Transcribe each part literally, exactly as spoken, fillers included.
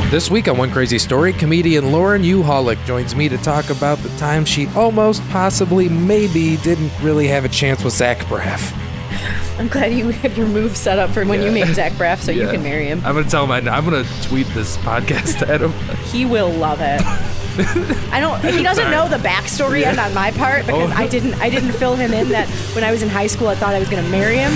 This week on One Crazy Story, comedian Lauren Uholic joins me to talk about the time she almost, possibly, maybe didn't really have a chance with Zach Braff. I'm glad you have your move set up for when Yeah. you make Zach Braff so Yeah. you can marry him. I'm gonna tell him. I, I'm gonna tweet this podcast at him. He will love it. I don't. He doesn't Sorry. know the backstory yet on my part because Oh. I didn't. I didn't fill him in that when I was in high school I thought I was going to marry him.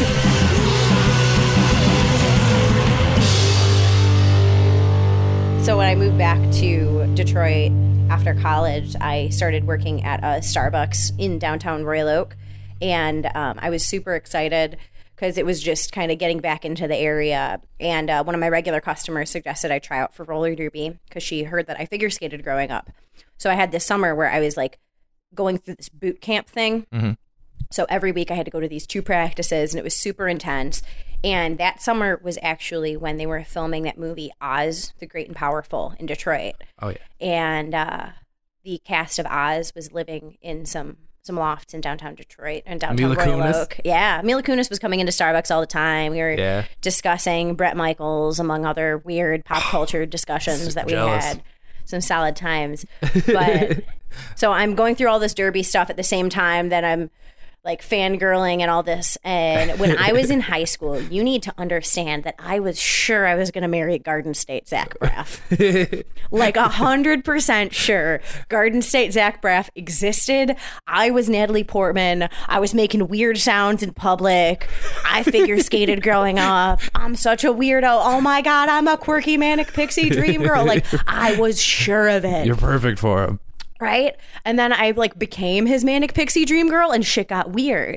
So when I moved back to Detroit after college, I started working at a Starbucks in downtown Royal Oak, and um, I was super excited because it was just kind of getting back into the area. And uh, one of my regular customers suggested I try out for roller derby because she heard that I figure skated growing up. So I had this summer where I was like going through this boot camp thing. Mm-hmm. So every week I had to go to these two practices, and it was super intense. And that summer was actually when they were filming that movie Oz, the Great and Powerful, in Detroit. Oh yeah. And uh, the cast of Oz was living in some some lofts in downtown Detroit and downtown Mila Royal Kunis? Oak. Yeah, Mila Kunis was coming into Starbucks all the time. We were Yeah. discussing Bret Michaels, among other weird pop culture discussions that we jealous. had. Some solid times. But so I'm going through all this derby stuff at the same time that I'm like fangirling and all this. And when I was in high school, you need to understand that I was sure I was going to marry Garden State Zach Braff. Like a hundred percent sure Garden State Zach Braff existed. I was Natalie Portman. I was making weird sounds in public. I figure skated growing up. I'm such a weirdo. Oh my God, I'm a quirky manic pixie dream girl. Like I was sure of it. You're perfect for him. Right? And then I like became his manic pixie dream girl and shit got weird.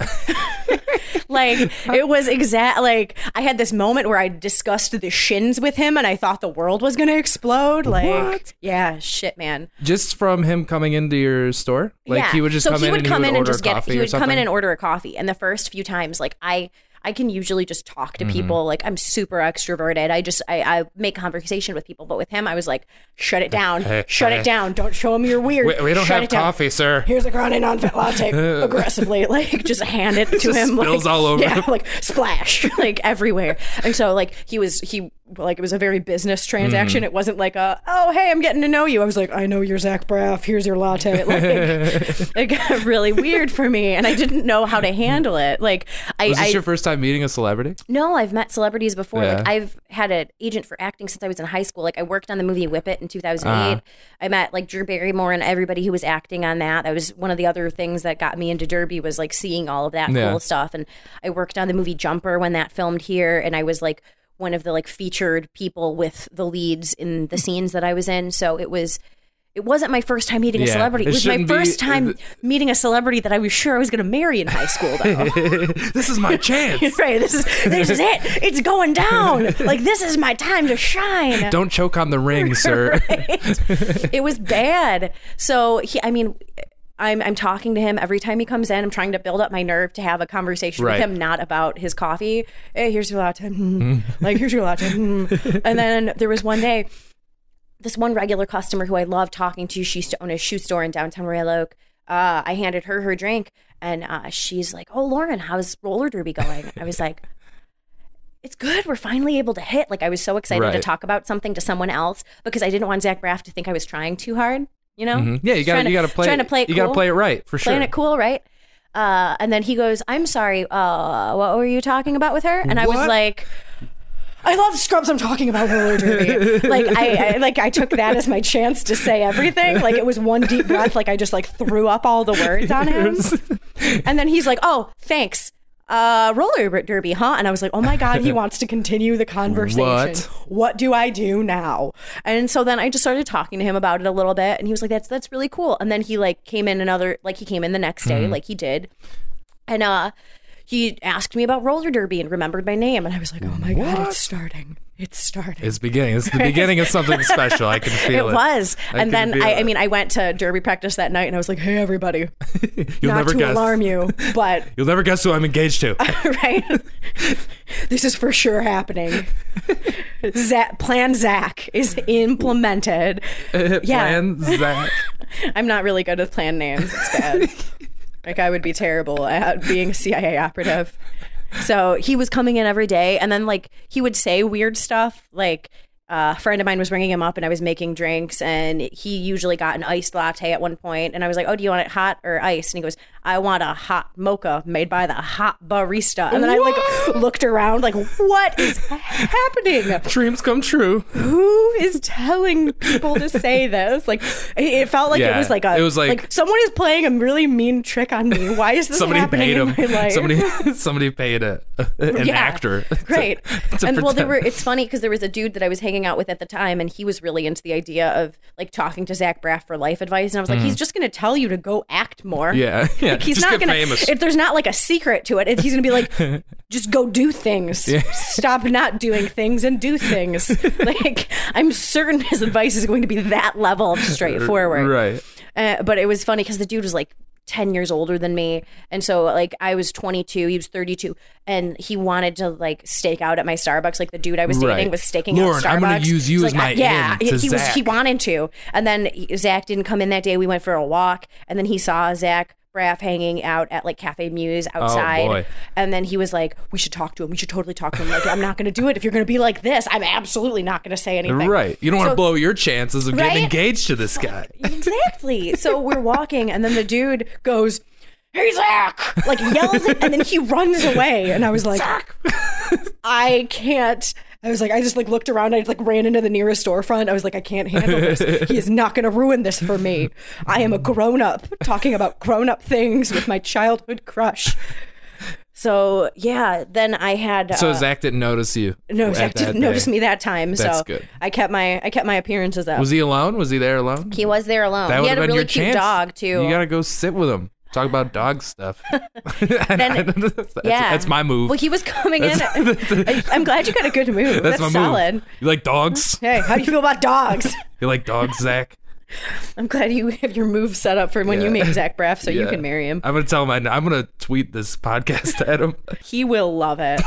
Like it was exact like I had this moment where I discussed the shins with him and I thought the world was gonna explode. Like What? yeah, shit man. Just from him coming into your store, like yeah. he would just so come he in would and come he would in and order just get coffee he or would come in something? and order a coffee. And the first few times, like I I can usually just talk to people. Like I'm super extroverted. I just I, I make conversation with people. But with him, I was like, shut it down, Hey, shut hey. it down. Don't show him you're weird. We, we don't Shut have it down. coffee, sir. Here's a grande non-fat latte aggressively, like just hand it to Just him. spills like, all over yeah, him. like splash, like everywhere. And so like he was, he like it was a very business transaction. Mm-hmm. It wasn't like a, oh, hey, I'm getting to know you. I was like, I know you're Zach Braff. Here's your latte. Like it got really weird for me. And I didn't know how to handle it. Like I, Was this I your first time meeting a celebrity? no, I've met celebrities before. Yeah. Like I've had an agent for acting since I was in high school. Like I worked on the movie Whip It in two thousand eight. Uh-huh. I met like Drew Barrymore and everybody who was acting on that. That was one of the other things that got me into Derby was like seeing all of that Yeah. cool stuff. And I worked on the movie Jumper when that filmed here, and I was like one of the like featured people with the leads in the scenes that I was in. So it was. It wasn't my first time meeting a Yeah, celebrity. It it was my shouldn't be- first time meeting a celebrity that I was sure I was going to marry in high school, though. This is my chance. Right, this is this is it. It's going down. Like this is my time to shine. Don't choke on the ring, sir. Right? It was bad. So he, I mean, I'm I'm talking to him every time he comes in. I'm trying to build up my nerve to have a conversation Right. with him, not about his coffee. Hey, here's your latte. Mm. Like here's your latte. Mm. And then there was one day, this one regular customer who I love talking to. She used to own a shoe store in downtown Royal Oak. Uh, I handed her her drink, and uh, she's like, "Oh, Lauren, how's roller derby going?" I was like, "It's good. We're finally able to hit." Like I was so excited to Right. talk about something to someone else because I didn't want Zach Braff to think I was trying too hard. You know? Mhm. Yeah, you Just got trying you got to play. trying to play it You got to cool. play it right for sure. Playing it cool, right? Uh, and then he goes, "I'm sorry. Uh, what were you talking about with her?" And I was What? like, I love Scrubs. I'm talking about roller derby. Like I, I, like I took that as my chance to say everything. Like it was one deep breath. Like I just like threw up all the words on him. And then he's like, "Oh, thanks. Uh, roller derby, huh?" And I was like, "Oh my God, he wants to continue the conversation. What? What do I do now?" And so then I just started talking to him about it a little bit, and he was like, "That's that's really cool." And then he like came in another, like he came in the next day, like he did, and uh. he asked me about roller derby and remembered my name. And I was like, oh my God, it's starting. It's starting. It's beginning. It's the beginning of something special. I can feel it. It was. I and can then, feel I, it. I mean, I went to derby practice that night and I was like, hey, everybody, You'll not never to guess. alarm you, but You'll never guess who I'm engaged to. right? This is for sure happening. Zach, Plan Zach is implemented. Yeah. Plan Zach. I'm not really good with plan names. It's bad. Like I would be terrible at being a C I A operative. So he was coming in every day, and then like he would say weird stuff like Uh, a friend of mine was ringing him up and I was making drinks and he usually got an iced latte at one point and I was like, oh, do you want it hot or iced? And he goes, I want a hot mocha made by the hot barista. And then I like looked around like, what is happening? Dreams come true. Who is telling people to say this? Like, it felt like Yeah, it was like a, it was like- like someone is playing a really mean trick on me. Why is this Somebody happening paid in him. my life? Somebody, somebody paid a, an Yeah, actor. to- Right. to and well, there pretend. were, it's funny because there was a dude that I was hanging out with at the time and he was really into the idea of like talking to Zach Braff for life advice. And I was like, he's just going to tell you to go act more. Mm-hmm. Yeah, yeah. Like, he's just not get going famous. to, if there's not like a secret to it, if he's going to be like, just go do things. Yeah. Stop not doing things and do things. Like, I'm certain his advice is going to be that level of straightforward. Right. Uh, but it was funny because the dude was like ten years older than me. And so like I was twenty-two, he was thirty-two. And he wanted to like stake out at my Starbucks. Like the dude I was dating Right. was staking Lauren, out Starbucks. I'm gonna use you So, as like, my I- Yeah, in he, to he was, Zach. he wanted to. And then he- Zach didn't come in that day. We went for a walk. And then he saw Zach Braff hanging out at like Cafe Muse outside. Oh, boy. And then he was like, we should talk to him. We should totally talk to him. Like, I'm not going to do it. If you're going to be like this, I'm absolutely not going to say anything. Right. You don't want to So- blow your chances of getting Right? engaged to this guy. Exactly. So we're walking, and then the dude goes, "Hey, Zach!" Like yells, and then he runs away. And I was like, I can't. I was like, I just like looked around. I like ran into the nearest storefront. I was like, I can't handle this. He is not going to ruin this for me. I am a grown up talking about grown up things with my childhood crush. So yeah, then I had. So uh, Zach didn't notice you. No, at Zach that didn't notice day. me that time. That's so good. I kept my I kept my appearances up. Was he alone? Was he there alone? He was there alone. That He would had have a been really your cute chance. dog too. You gotta go sit with him. Talk about dog stuff. Then- that's, yeah, that's my move. Well, he was coming in. I, I'm glad you got a good move. That's, That's, my solid. move. You like dogs? Hey, how do you feel about dogs? You like dogs, Zach? I'm glad you have your move set up for when Yeah. you meet Zach Braff, so you Yeah. can marry him. I'm gonna tell him. I, I'm gonna tweet this podcast at him. He will love it.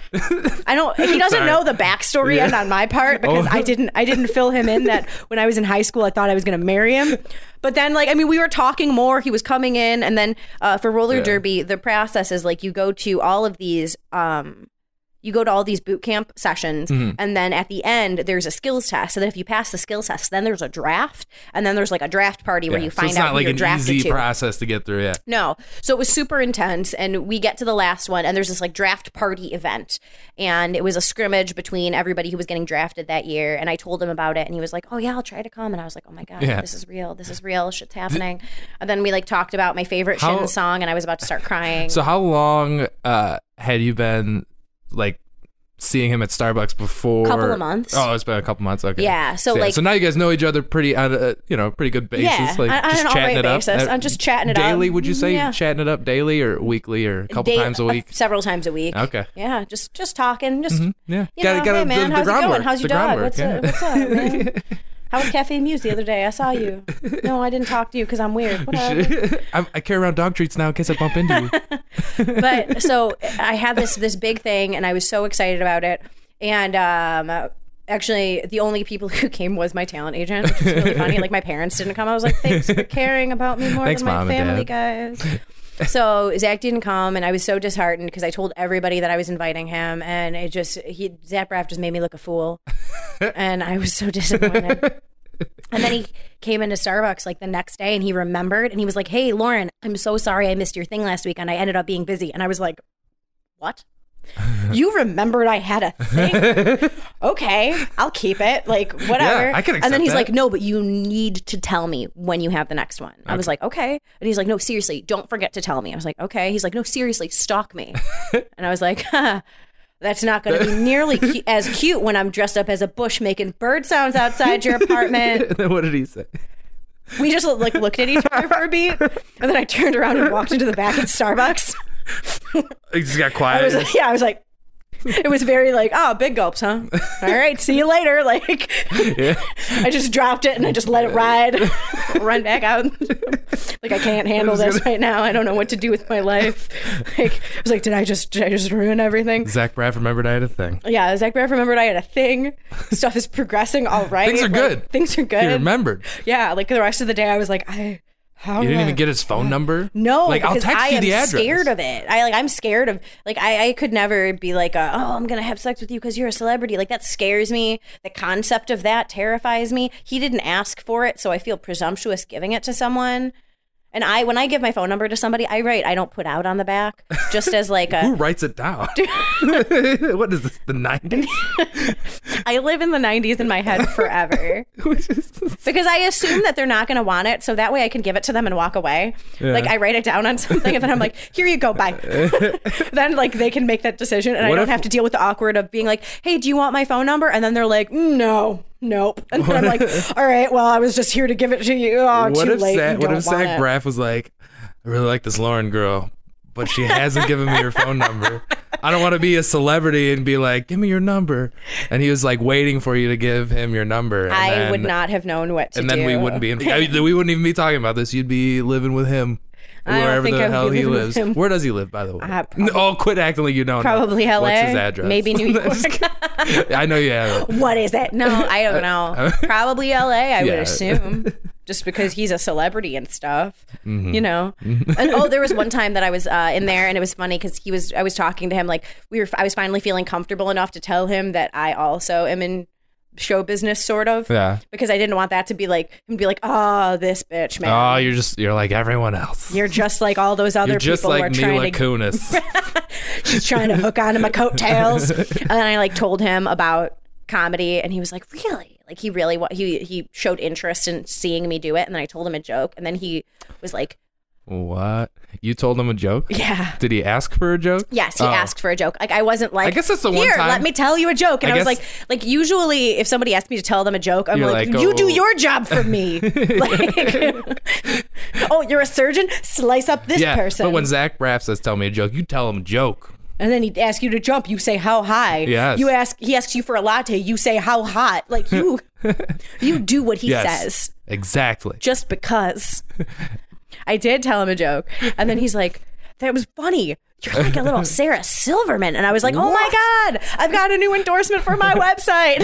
I don't. He doesn't Sorry. know the backstory Yeah. and on my part because Oh. I didn't. I didn't fill him in that when I was in high school I thought I was going to marry him. But then, like, I mean, we were talking more. He was coming in, and then uh, for roller Yeah. derby, the process is like you go to all of these. Um, you go to all these boot camp sessions, Mm-hmm. and then at the end there's a skills test. And then if you pass the skills test, then there's a draft, and then there's like a draft party where Yeah. you So find it's out not who like you're an drafted easy to. process to get through. Yeah. No. So it was super intense. And we get to the last one, and there's this like draft party event. And it was a scrimmage between everybody who was getting drafted that year. And I told him about it, and he was like, oh, yeah, I'll try to come. And I was like, oh my God, Yeah. this is real. This is real. Shit's happening. And then we like talked about my favorite How- Shin song, and I was about to start crying. So how long uh, had you been like seeing him at Starbucks before? Couple of months. Oh, it's been a couple months. Okay. Yeah, so, yeah, like- so now you guys know each other pretty on a you know pretty good basis. Yeah, like on- on just an chatting alright it up. basis. Uh, I'm just chatting it up. daily. Would you say Yeah. chatting it up daily or weekly or a couple Day- times a week? uh, several times a week. Okay. Yeah, just just talking. Just Yeah. you Gotta- know, gotta hey do man, the how's it groundwork, going? How's your the dog? groundwork, What's, yeah. up? What's up, man? How was Cafe Muse the other day? I saw you. No, I didn't talk to you because I'm weird. Whatever. I, I carry around dog treats now in case I bump into you. But so I had this this big thing, and I was so excited about it. And um, actually, the only people who came was my talent agent, which was really funny. Like my parents didn't come. I was like, thanks for caring about me more Thanks, than my Mom and family, Dad. guys. So Zach didn't come, and I was so disheartened because I told everybody that I was inviting him, and it just he Zach Braff just made me look a fool, and I was so disappointed. And then he came into Starbucks like the next day, and he remembered, and he was like, "Hey, Lauren, I'm so sorry I missed your thing last week, and I ended up being busy." And I was like, "What? You remembered I had a thing? Okay, I'll keep it. Like, whatever." Yeah, I can and then accept he's that. like, "No, but you need to tell me when you have the next one." I was like, "Okay." And he's like, "No, seriously, don't forget to tell me." I was like, "Okay." He's like, "No, seriously, stalk me." And I was like, "Huh, that's not going to be nearly cu- as cute when I'm dressed up as a bush making bird sounds outside your apartment." And then what did he say? We just like looked at each other for a beat, and then I turned around and walked into the back at Starbucks. He just got I quiet. was like, yeah, I was like, it was very like, oh, big gulps, huh? All right, see you later. Like, Yeah. I just dropped it and I just let it ride, run back out. Like, I can't handle this right now. I don't know what to do with my life. Like, I was like, did I just, did I just ruin everything? Zach Braff remembered I had a thing. Yeah, Zach Braff remembered I had a thing. Stuff is progressing all right. Things are Like, good. Things are good. He remembered. Yeah, like the rest of the day, I was like, I How You do didn't I- even get his phone number? No, Like, I'll because text I you am the address. scared of it. I like I'm scared of like I, I could never be like a, oh, I'm gonna have sex with you because you're a celebrity. Like that scares me. The concept of that terrifies me. He didn't ask for it, so I feel presumptuous giving it to someone. And I when I give my phone number to somebody, I write I don't put out on the back just as like Who a writes it down? What is this, the nineties? I live in the nineties in my head forever. Because I assume that they're not going to want it, so that way I can give it to them and walk away. Yeah. Like I write it down on something, and then I'm like, "Here you go, bye." Then like they can make that decision, and What I don't if- have to deal with the awkward of being like, "Hey, do you want my phone number?" And then they're like, mm, "No, nope." And then I'm like, "All right, well, I was just here to give it to you. Oh, What too if late. Zach, you what don't if want Zach it." Braff was like, I really like this Lauren girl, but she hasn't given me her phone number. I don't want to be a celebrity and be like, give me your number. And he was like waiting for you to give him your number. And I then, would not have known what to And do. then we wouldn't be. In, I mean, we wouldn't even be talking about this. You'd be living with him. I don't Wherever think the I would hell be he living with lives. him. Where does he live, by the way? Uh, prob- oh, quit acting like you don't know. Probably L A. What's his address? Maybe New York. I know you have it. What is it? No, I don't know. Probably L A, I Yeah. would assume. Just because he's a celebrity and stuff, Mm-hmm. you know. And oh, there was one time that I was uh, in there, and it was funny because he was. I was talking to him like we were. I was finally feeling comfortable enough to tell him that I also am in show business, sort of. Yeah. Because I didn't want that to be like him be like, oh, this bitch, man. Oh, you're just, you're like everyone else. You're just like all those other You're just people who like are trying Mila to Kunis. she's trying to hook onto my coattails. And then I like told him about comedy, and he was like, really? Like he really wa- he he showed interest in seeing me do it, and then I told him a joke, and then he was like, What? You told him a joke? yeah. Did he ask for a joke? Yes, he Oh. asked for a joke. Like I wasn't like, I guess that's the one here, time- let me tell you a joke. And I I, was guess- like, like usually if somebody asked me to tell them a joke, I'm You're like, like, you do oh. your job for me. Like, oh, you're a surgeon? Slice up this Yeah, person. but when Zach Braff says tell me a joke, you tell him a joke. And then he'd ask you to jump. You say how high. Yes. You ask. He asks you for a latte. You say how hot. Like you, you do what he Yes. says Exactly. just because. I did tell him a joke, and then he's like, "That was funny. You're like a little Sarah Silverman." And I was like, "Oh my god, I've got a new endorsement for my website."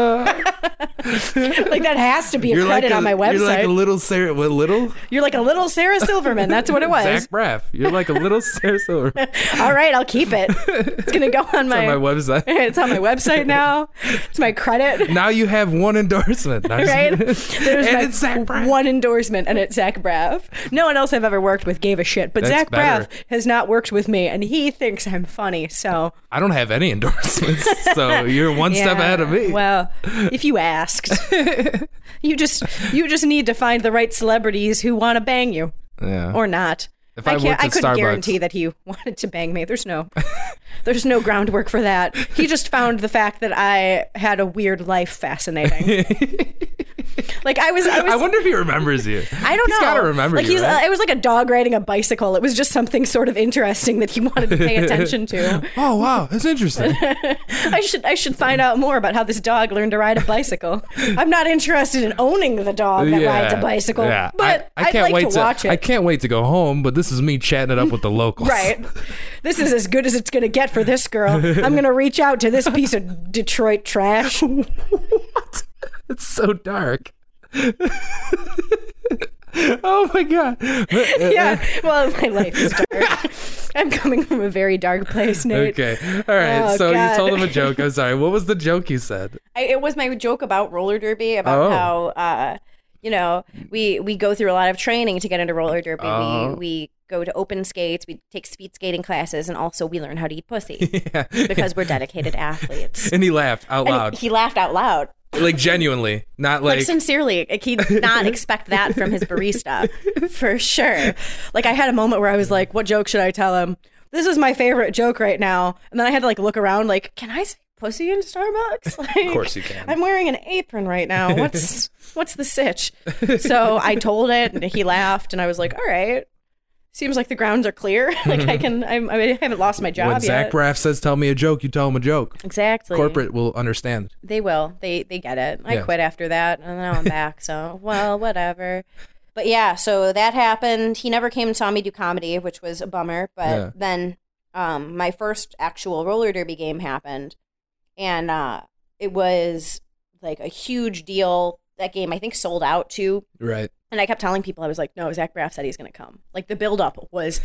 What? Like that has to be a You're credit like a, on my website. You're like a little Sarah. What little? You're like a little Sarah Silverman. That's what it was. Zach Braff. You're like a little Sarah Silverman. All right, I'll keep it. It's gonna go on my. On my website. It's on my website now. It's my credit. Now you have one endorsement. No, I'm just- Right? There's And my it's Zach Braff. one endorsement, and it's Zach Braff. No one else I've ever worked with gave a shit, but That's Zach better. Braff has not worked with me, and he thinks I'm funny. So I don't have any endorsements, so you're one step yeah, ahead of me. Well, if you asked, you just you just need to find the right celebrities who want to bang you yeah. or not. If I can't. worked I at couldn't Starbucks- guarantee that he wanted to bang me. There's no, there's no groundwork for that. He just found the fact that I had a weird life fascinating. Like I was, I was. I wonder if he remembers you. I don't He's know. gotta remember like you, he's, right? uh, it was like a dog riding a bicycle. It was just something sort of interesting that he wanted to pay attention to. Oh wow, that's interesting. I should, I should find out more about how this dog learned to ride a bicycle. I'm not interested in owning the dog that rides a bicycle, yeah. but I, I I'd can't like wait to watch it. I can't wait to go home, but this is me chatting it up with the locals. Right. This is as good as it's going to get for this girl. I'm going to reach out to this piece of Detroit trash. What? It's so dark. Oh my god. Yeah. Well, my life is dark. I'm coming from a very dark place, Nate. Okay. All right. Oh, so God. you told him a joke. I'm sorry. What was the joke you said? I, it was my joke about roller derby, about Oh. how, uh, you know, we, we go through a lot of training to get into roller derby. Oh. We, we go to open skates, we take speed skating classes, and also we learn how to eat pussy Yeah. because we're dedicated athletes. And he laughed out And loud. he laughed out loud. Like genuinely. Not Like, like, sincerely, like, he did not expect that from his barista, for sure. Like I had a moment where I was like, "What joke should I tell him? This is my favorite joke right now." And then I had to like look around, like, "Can I say pussy in Starbucks?" Like, of course you can. I'm wearing an apron right now. What's what's the sitch? So I told it, and he laughed, and I was like, "All right, seems like the grounds are clear. Like I can, I'm, I haven't lost my job when yet." Zach Braff says tell me a joke, you tell him a joke. Exactly. Corporate will understand. They will. They they get it. I Yeah. quit after that, and now I'm back. So well, whatever. But yeah, so that happened. He never came and saw me do comedy, which was a bummer. But Yeah. then um, my first actual roller derby game happened, and uh, it was like a huge deal. that game, I think, sold out too. Right. And I kept telling people, I was like, no, Zach Braff said he's going to come. Like, the buildup was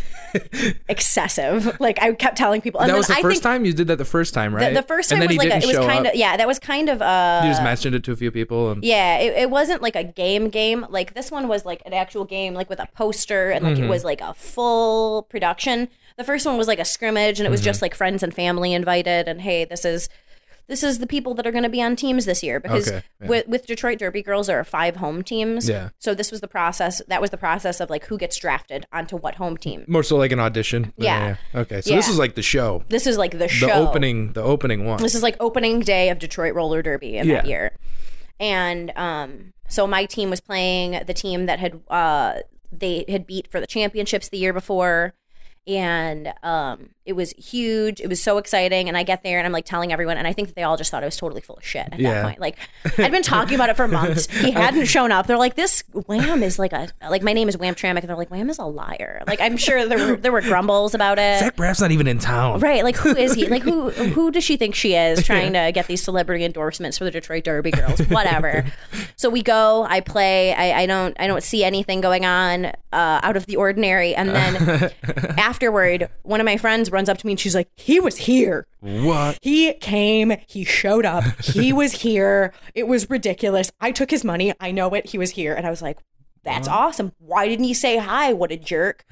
excessive. Like, I kept telling people. And that then was the I first think time? You did that the first time, right? The, the first time and then was he like, a, didn't it was show kind up. of, yeah, that was kind of, uh. You just mentioned it to a few people. And... Yeah, it, it wasn't like a game game. Like, this one was like an actual game, like with a poster, and like mm-hmm. it was like a full production. The first one was like a scrimmage, and it was mm-hmm. just like friends and family invited, and hey, this is... This is the people that are going to be on teams this year because okay, yeah. with, with Detroit Derby Girls, there are five home teams. Yeah. So this was the process. That was the process of like who gets drafted onto what home team. More so like an audition. Yeah. yeah, yeah. Okay. So yeah. this is like the show. This is like the show. The opening. The opening one. This is like opening day of Detroit Roller Derby in yeah. that year, and um, so my team was playing the team that had uh they had beat for the championships the year before. And um, it was huge. It was so exciting. And I get there and I'm like telling everyone. And I think that they all just thought I was totally full of shit at yeah. that point. Like I'd been talking about it for months. He hadn't shown up. They're like, this Wham is like a, like my name is Wham Tramick. And they're like, Wham is a liar. Like I'm sure there were, there were grumbles about it. Zach Braff's not even in town. Right. Like who is he? Like who, who does she think she is trying to get these celebrity endorsements for the Detroit Derby Girls? Whatever. So we go, I play, I, I don't, I don't see anything going on uh, out of the ordinary. And then afterward, one of my friends runs up to me and she's like, he was here. What? He came. He showed up. He was here. It was ridiculous. I took his money. I know it. He was here. And I was like, that's what? Awesome. Why didn't he say hi? What a jerk.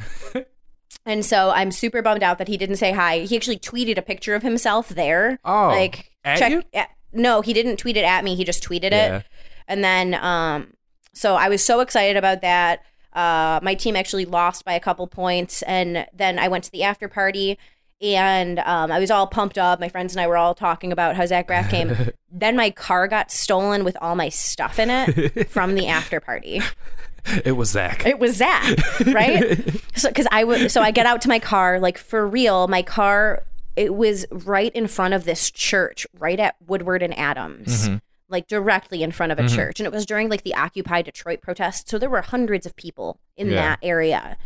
And so I'm super bummed out that he didn't say hi. He actually tweeted a picture of himself there. Oh, like at check. you? At, no, he didn't tweet it at me. He just tweeted yeah. it. And then, um, so I was so excited about that. Uh, my team actually lost by a couple points, and then I went to the after party, and um, I was all pumped up. My friends and I were all talking about how Zach Braff came. Then my car got stolen with all my stuff in it from the after party. It was Zach. It was Zach, right? So, because I w- so I get out to my car, like for real. My car, it was right in front of this church, right at Woodward and Adams. Mm-hmm. Like directly in front of a mm-hmm. church. And it was during like the Occupy Detroit protests. So there were hundreds of people in yeah. that area.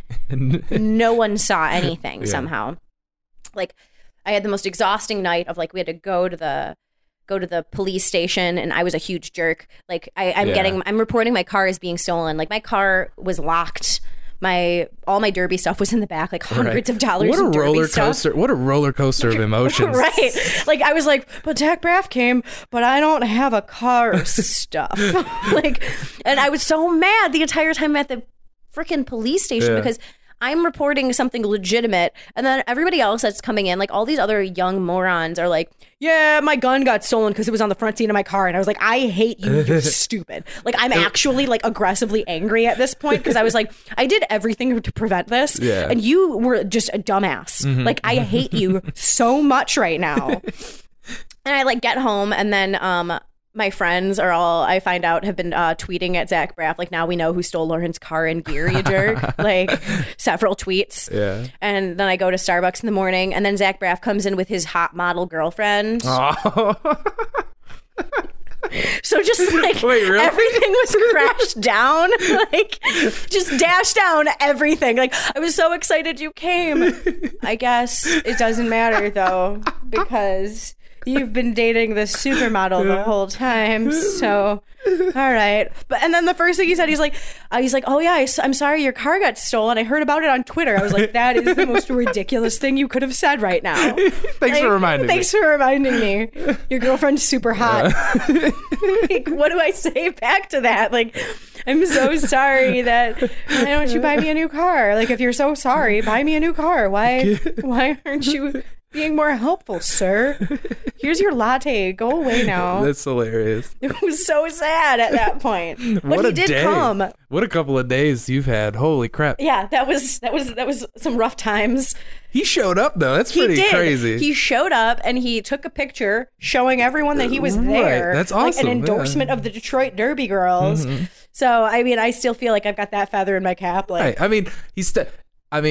No one saw anything yeah. somehow. Like I had the most exhausting night of like, we had to go to the go to the police station and I was a huge jerk. Like I, I'm yeah. getting, I'm reporting my car is being stolen. Like my car was locked. My all my derby stuff was in the back, like hundreds right. of dollars. What a in derby roller stuff. coaster! What a roller coaster of emotions, right? Like I was like, but Zach Braff came, but I don't have a car or stuff. Like, and I was so mad the entire time at the freaking police station yeah. because I'm reporting something legitimate, and then everybody else that's coming in, like all these other young morons, are like, "Yeah, my gun got stolen because it was on the front seat of my car," and I was like, "I hate you, you're stupid." Like I'm actually like aggressively angry at this point because I was like, "I did everything to prevent this, yeah. and you were just a dumbass." Mm-hmm. Like I hate you so much right now. And I like get home, and then um. my friends are all, I find out, have been uh, tweeting at Zach Braff. Like, now we know who stole Lauren's car and gear, you jerk. Like, several tweets. Yeah. And then I go to Starbucks in the morning, and then Zach Braff comes in with his hot model girlfriend. Oh. So just like Wait, really? everything was crashed down, like just dashed down everything. Like I was so excited you came. I guess it doesn't matter though, because you've been dating this supermodel the whole time. So, all right. But and then the first thing he said, he's like, uh, he's like, oh yeah, I, I'm sorry, your car got stolen. I heard about it on Twitter. I was like, that is the most ridiculous thing you could have said right now. Thanks like, for reminding thanks me. for reminding me. Your girlfriend's super hot. Yeah. Like, what do I say back to that? Like, I'm so sorry that why don't you buy me a new car? Like, if you're so sorry, buy me a new car. Why? Why aren't you being more helpful, sir? Here's your latte. Go away now. That's hilarious. It was so sad at that point. But what he a did day. come. What a couple of days you've had. Holy crap. Yeah, that was that was that was some rough times. He showed up though. That's pretty he did. crazy. He showed up and he took a picture showing everyone that he was there. Right. That's awesome. Like an endorsement yeah. of the Detroit Derby Girls. Mm-hmm. So I mean, I still feel like I've got that feather in my cap. Like, right. I mean, he's. St- I mean.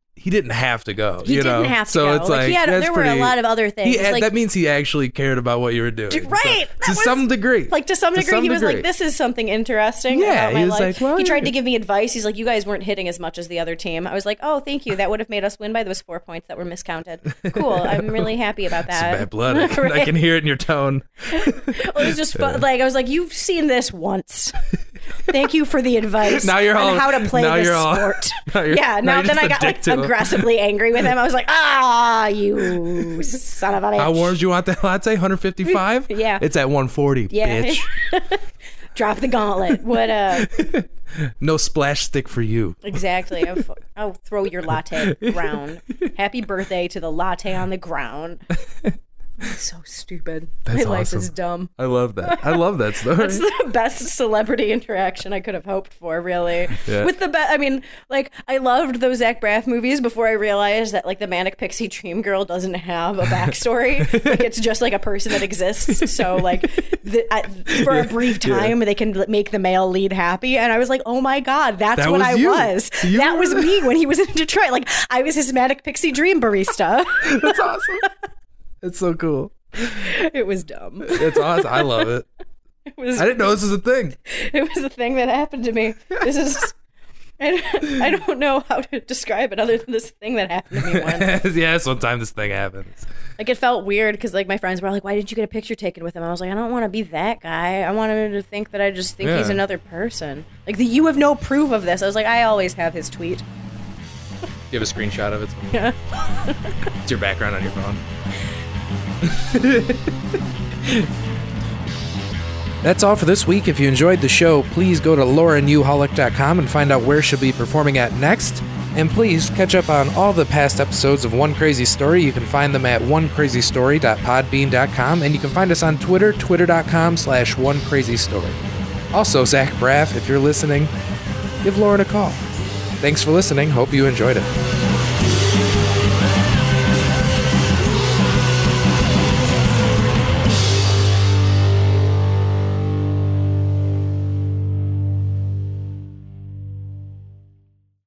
he didn't have to go. He you didn't know? have to so go. It's like, like, he had, that's there were pretty, a lot of other things. He had, like, that means he actually cared about what you were doing. Right. So, to was, some degree. Like to some To degree, some he was degree. like, "This is something interesting." Yeah, about my he was life. like, well, he tried yeah. to give me advice. He's like, "You guys weren't hitting as much as the other team." I was like, "Oh, thank you. That would have made us win by those four points that were miscounted." Cool. I'm really happy about It's that. bad blood. I can, Right. I can hear it in your tone. Well, it was just fun. Like I was like, "You've seen this once. Thank you for the advice Now you're on all- how to play now this you're all- sport." now you're- yeah. now Now you're then just I a got dick like to him. aggressively angry with him. I was like, "Ah, you son of a bitch." How warm do you want that latte? one fifty-five? Yeah. It's at one forty, Yeah. bitch. Drop the gauntlet. What uh No splash stick for you. exactly. I'll, f- I'll throw your latte ground. Happy birthday to the latte on the ground. It's so stupid. That's My life awesome. is dumb. I love that. I love that story. It's the best celebrity interaction I could have hoped for, really. Yeah. With the best, I mean, like, I loved those Zach Braff movies before I realized that, like, the Manic Pixie Dream Girl doesn't have a backstory. Like, it's just, like, a person that exists. So, like, the, I, for a brief time, they can make the male lead happy. And I was like, oh my God, that's That what was I you. was. You that were was the- me when he was in Detroit. Like, I was his Manic Pixie Dream barista. That's awesome. It's so cool. It was dumb. It's awesome. I love it. It was I didn't know this was a thing. It was a thing that happened to me. This is, I, I don't know how to describe it other than this thing that happened to me once. Yeah, sometime this thing happens. Like, it felt weird because, like, my friends were like, "Why didn't you get a picture taken with him?" I was like, "I don't want to be that guy. I want him to think that I just think he's Yeah. another person. Like, the, you have no proof of this." I was like, "I always have his tweet." You have a screenshot of it? Yeah. It's your background on your phone. That's all for this week. If you enjoyed the show, please go to lauren u hollick dot com and find out where she'll be performing at next. And please catch up on all the past episodes of One Crazy Story. You can find them at one crazy story dot podbean dot com, and you can find us on Twitter, twitter dot com slash one crazy story. Also, Zach Braff, if you're listening, give Lauren a call. Thanks for listening. Hope you enjoyed it.